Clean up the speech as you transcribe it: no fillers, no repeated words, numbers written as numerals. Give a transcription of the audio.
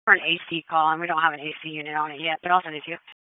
for an AC call, and we don't have an AC unit on it yet, but I'll send it to you.